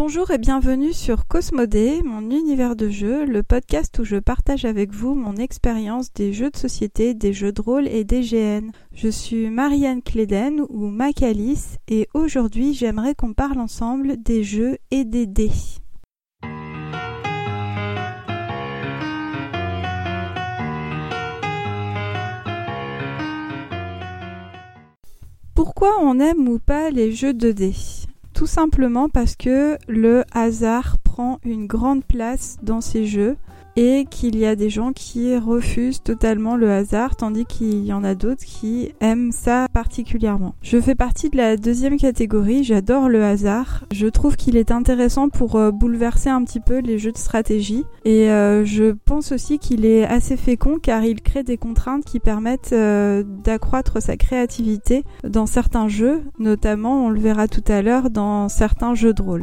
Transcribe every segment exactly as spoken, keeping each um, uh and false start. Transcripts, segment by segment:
Bonjour et bienvenue sur Cosmodé, mon univers de jeu, le podcast où je partage avec vous mon expérience des jeux de société, des jeux de rôle et des G N. Je suis Marianne Cléden ou Macalis et aujourd'hui j'aimerais qu'on parle ensemble des jeux et des dés. Pourquoi on aime ou pas les jeux de dés ? Tout simplement parce que le hasard prend une grande place dans ces jeux et qu'il y a des gens qui refusent totalement le hasard tandis qu'il y en a d'autres qui aiment ça particulièrement. Je fais partie de la deuxième catégorie, j'adore le hasard. Je trouve qu'il est intéressant pour euh, bouleverser un petit peu les jeux de stratégie et euh, je pense aussi qu'il est assez fécond car il crée des contraintes qui permettent euh, d'accroître sa créativité dans certains jeux, notamment on le verra tout à l'heure dans certains jeux de rôle.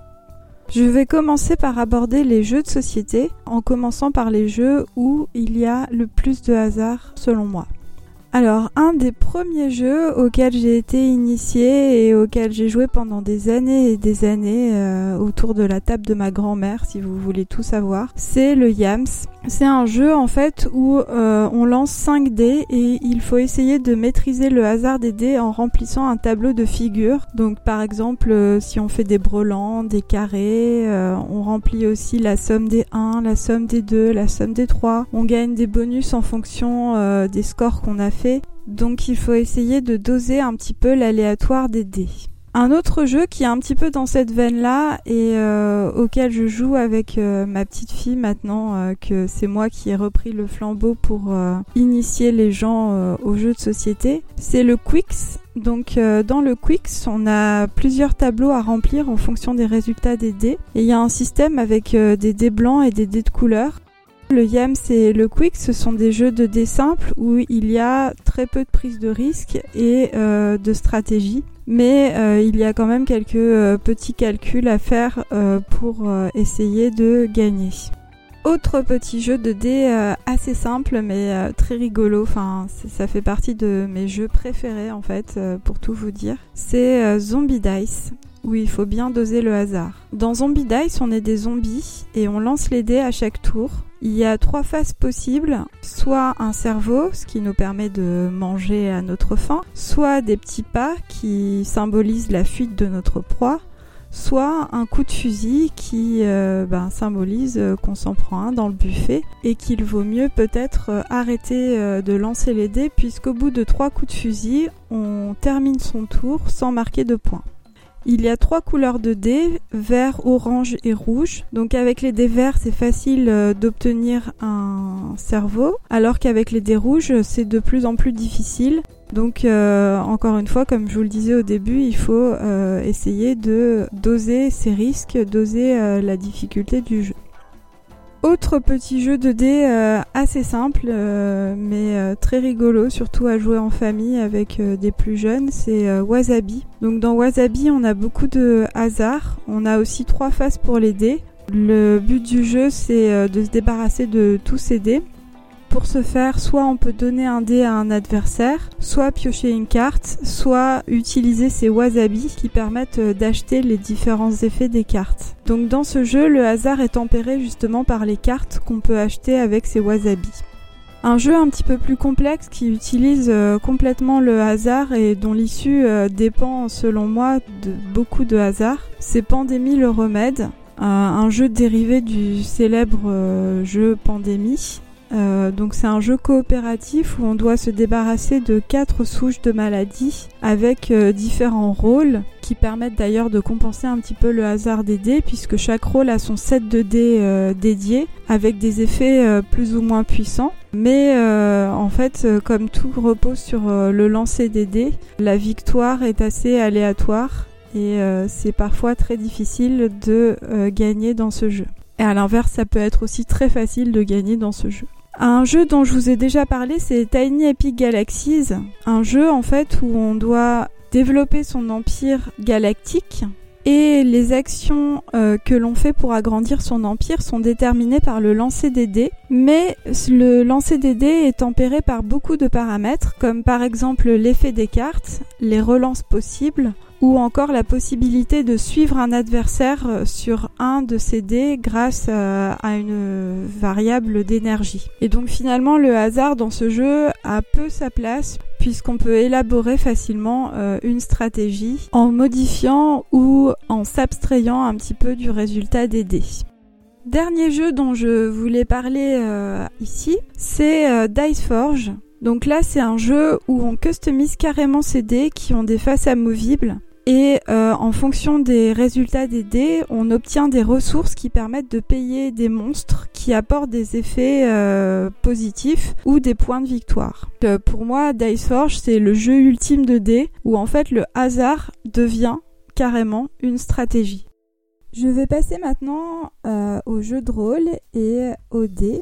Je vais commencer par aborder les jeux de société, en commençant par les jeux où il y a le plus de hasard selon moi. Alors, un des premiers jeux auxquels j'ai été initiée et auxquels j'ai joué pendant des années et des années euh, autour de la table de ma grand-mère, si vous voulez tout savoir, c'est le Yams. C'est un jeu en fait où euh, on lance cinq dés et il faut essayer de maîtriser le hasard des dés en remplissant un tableau de figures. Donc par exemple, euh, si on fait des brelans, des carrés, euh, on remplit aussi la somme des un, la somme des deux, la somme des trois. On gagne des bonus en fonction euh, des scores qu'on a fait. Donc il faut essayer de doser un petit peu l'aléatoire des dés. Un autre jeu qui est un petit peu dans cette veine-là et euh, auquel je joue avec euh, ma petite fille maintenant euh, que c'est moi qui ai repris le flambeau pour euh, initier les gens euh, aux jeux de société, c'est le Quicks. Donc euh, dans le Quicks, on a plusieurs tableaux à remplir en fonction des résultats des dés et il y a un système avec euh, des dés blancs et des dés de couleur. Le Yams et le Quick, ce sont des jeux de dés simples où il y a très peu de prise de risque et euh, de stratégie. Mais euh, il y a quand même quelques euh, petits calculs à faire euh, pour euh, essayer de gagner. Autre petit jeu de dés euh, assez simple mais euh, très rigolo, enfin ça fait partie de mes jeux préférés en fait euh, pour tout vous dire, c'est euh, Zombie Dice. où il faut bien doser le hasard. Dans Zombie Dice, on est des zombies et on lance les dés à chaque tour. Il y a trois phases possibles, soit un cerveau, ce qui nous permet de manger à notre faim, soit des petits pas qui symbolisent la fuite de notre proie, soit un coup de fusil qui euh, ben, symbolise euh, qu'on s'en prend un dans le buffet et qu'il vaut mieux peut-être euh, arrêter euh, de lancer les dés puisqu'au bout de trois coups de fusil, on termine son tour sans marquer de points. Il y a trois couleurs de dés, vert, orange et rouge. Donc avec les dés verts, c'est facile euh, d'obtenir un cerveau, alors qu'avec les dés rouges, c'est de plus en plus difficile. Donc euh, encore une fois, comme je vous le disais au début, il faut euh, essayer de doser ses risques, doser euh, la difficulté du jeu. Autre petit jeu de dés euh, assez simple euh, mais euh, très rigolo, surtout à jouer en famille avec euh, des plus jeunes, c'est euh, Wasabi. Donc dans Wasabi, on a beaucoup de hasard, on a aussi trois phases pour les dés. Le but du jeu, c'est euh, de se débarrasser de tous ces dés. Pour ce faire, soit on peut donner un dé à un adversaire, soit piocher une carte, soit utiliser ces wasabi qui permettent d'acheter les différents effets des cartes. Donc dans ce jeu, le hasard est tempéré justement par les cartes qu'on peut acheter avec ces wasabi. Un jeu un petit peu plus complexe qui utilise euh, complètement le hasard et dont l'issue euh, dépend selon moi de beaucoup de hasard, c'est Pandémie le remède, euh, un jeu dérivé du célèbre euh, jeu Pandémie. Euh, donc c'est un jeu coopératif où on doit se débarrasser de quatre souches de maladies avec euh, différents rôles qui permettent d'ailleurs de compenser un petit peu le hasard des dés puisque chaque rôle a son set de dés euh, dédié avec des effets euh, plus ou moins puissants. Mais euh, en fait, euh, comme tout repose sur euh, le lancer des dés, la victoire est assez aléatoire et euh, c'est parfois très difficile de euh, gagner dans ce jeu. Et à l'inverse, ça peut être aussi très facile de gagner dans ce jeu. Un jeu dont je vous ai déjà parlé, c'est Tiny Epic Galaxies, un jeu en fait où on doit développer son empire galactique et les actions euh, que l'on fait pour agrandir son empire sont déterminées par le lancer des dés, mais le lancer des dés est tempéré par beaucoup de paramètres, comme par exemple l'effet des cartes, les relances possibles ou encore la possibilité de suivre un adversaire sur un de ces dés grâce à une variable d'énergie. Et donc finalement le hasard dans ce jeu a peu sa place puisqu'on peut élaborer facilement euh, une stratégie en modifiant ou en s'abstrayant un petit peu du résultat des dés. Dernier jeu dont je voulais parler euh, ici, c'est euh, Diceforge. Donc là, c'est un jeu où on customise carrément ces dés qui ont des faces amovibles. Et euh, en fonction des résultats des dés, on obtient des ressources qui permettent de payer des monstres qui apportent des effets euh, positifs ou des points de victoire. Euh, pour moi, Diceforge, c'est le jeu ultime de dés où en fait le hasard devient carrément une stratégie. Je vais passer maintenant euh, aux jeux de rôle et aux dés.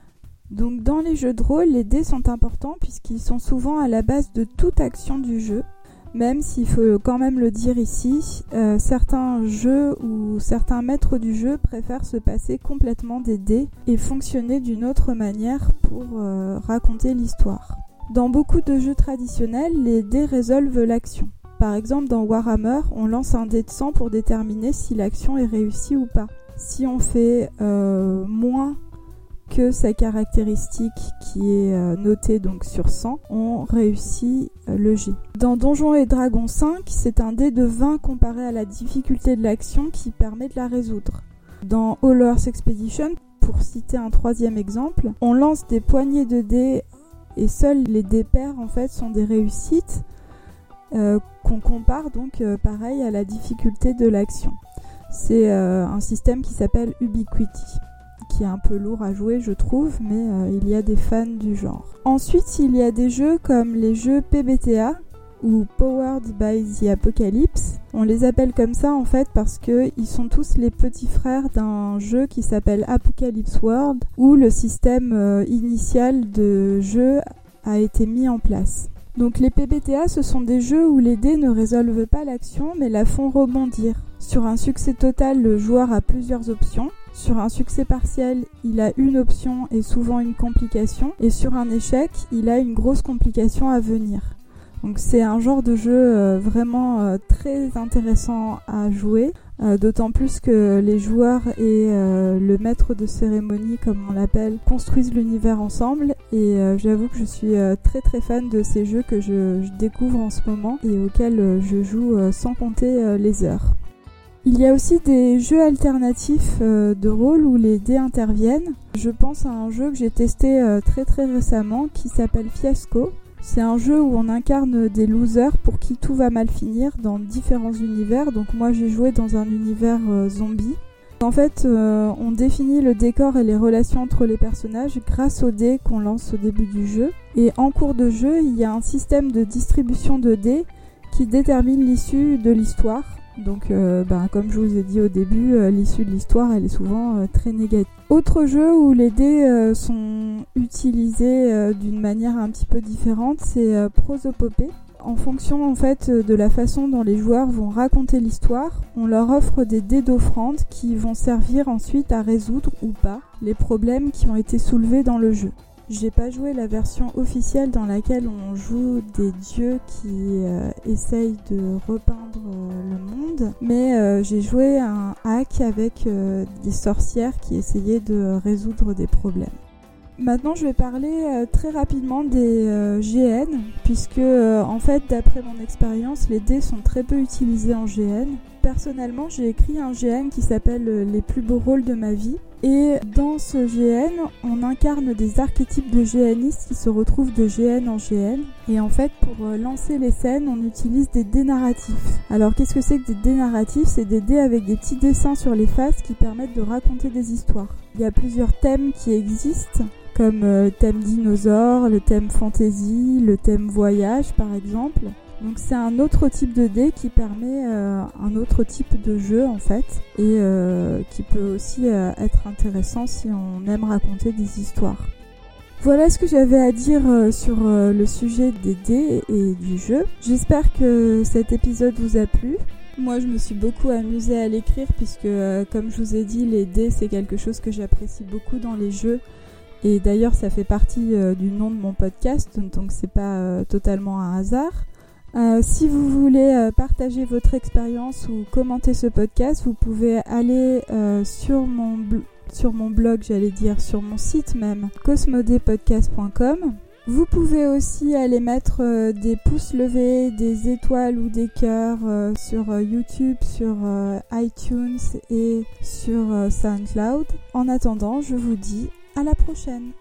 Donc dans les jeux de rôle, les dés sont importants puisqu'ils sont souvent à la base de toute action du jeu. Même s'il faut quand même le dire ici, euh, certains jeux ou certains maîtres du jeu préfèrent se passer complètement des dés et fonctionner d'une autre manière pour euh, raconter l'histoire. Dans beaucoup de jeux traditionnels, les dés résolvent l'action. Par exemple, dans Warhammer, on lance un dé de cent pour déterminer si l'action est réussie ou pas. Si on fait euh, moins que sa caractéristique qui est euh, notée donc sur cent, on réussit euh, le jet. Dans Donjons et Dragons cinq, c'est un dé de vingt comparé à la difficulté de l'action qui permet de la résoudre. Dans Hollows Expedition, pour citer un troisième exemple, on lance des poignées de dés et seuls les dés pairs en fait sont des réussites euh, qu'on compare donc euh, pareil à la difficulté de l'action. C'est euh, un système qui s'appelle Ubiquity, qui est un peu lourd à jouer je trouve, mais euh, il y a des fans du genre. Ensuite, il y a des jeux comme les jeux P B T A ou Powered by the Apocalypse. On les appelle comme ça en fait parce qu'ils sont tous les petits frères d'un jeu qui s'appelle Apocalypse World où le système euh, initial de jeu a été mis en place. Donc les P B T A, ce sont des jeux où les dés ne résolvent pas l'action mais la font rebondir. Sur un succès total, le joueur a plusieurs options. Sur un succès partiel, il a une option et souvent une complication. Et sur un échec, il a une grosse complication à venir. Donc c'est un genre de jeu euh, vraiment euh, très intéressant à jouer. Euh, d'autant plus que les joueurs et euh, le maître de cérémonie, comme on l'appelle, construisent l'univers ensemble. Et euh, j'avoue que je suis euh, très très fan de ces jeux que je, je découvre en ce moment et auxquels euh, je joue euh, sans compter euh, les heures. Il y a aussi des jeux alternatifs euh, de rôle où les dés interviennent. Je pense à un jeu que j'ai testé euh, très très récemment qui s'appelle Fiasco. C'est un jeu où on incarne des losers pour qui tout va mal finir dans différents univers. Donc moi j'ai joué dans un univers euh, zombie. En fait, euh, on définit le décor et les relations entre les personnages grâce aux dés qu'on lance au début du jeu. Et en cours de jeu, il y a un système de distribution de dés qui détermine l'issue de l'histoire. Donc euh, ben, comme je vous ai dit au début, euh, l'issue de l'histoire elle est souvent euh, très négative. Autre jeu où les dés euh, sont utilisés euh, d'une manière un petit peu différente, c'est euh, Prosopopée. En fonction en fait de la façon dont les joueurs vont raconter l'histoire, on leur offre des dés d'offrande qui vont servir ensuite à résoudre ou pas les problèmes qui ont été soulevés dans le jeu. J'ai pas joué la version officielle dans laquelle on joue des dieux qui euh, essayent de repeindre euh, le monde, mais euh, j'ai joué un hack avec euh, des sorcières qui essayaient de résoudre des problèmes. Maintenant, je vais parler euh, très rapidement des euh, G N, puisque euh, en fait, d'après mon expérience, les dés sont très peu utilisés en G N. Personnellement, j'ai écrit un G N qui s'appelle euh, Les plus beaux rôles de ma vie. Et dans ce G N, on incarne des archétypes de GNistes qui se retrouvent de G N en G N. Et en fait, pour euh, lancer les scènes, on utilise des dés narratifs. Alors, qu'est-ce que c'est que des dés narratifs ? C'est des dés avec des petits dessins sur les faces qui permettent de raconter des histoires. Il y a plusieurs thèmes qui existent, comme le euh, thème dinosaure, le thème fantasy, le thème voyage par exemple. Donc c'est un autre type de dé qui permet euh, un autre type de jeu en fait et euh, qui peut aussi euh, être intéressant si on aime raconter des histoires. Voilà ce que j'avais à dire euh, sur euh, le sujet des dés et du jeu. J'espère que cet épisode vous a plu. Moi je me suis beaucoup amusée à l'écrire puisque euh, comme je vous ai dit, les dés c'est quelque chose que j'apprécie beaucoup dans les jeux. Et d'ailleurs ça fait partie euh, du nom de mon podcast, donc c'est pas euh, totalement un hasard. Euh, si vous voulez euh, partager votre expérience ou commenter ce podcast, vous pouvez aller euh, sur mon bl- sur mon blog, j'allais dire sur mon site même, cosmodepodcast point com. Vous pouvez aussi aller mettre euh, des pouces levés, des étoiles ou des cœurs euh, sur euh, YouTube, sur euh, iTunes et sur euh, SoundCloud. En attendant, je vous dis à la prochaine.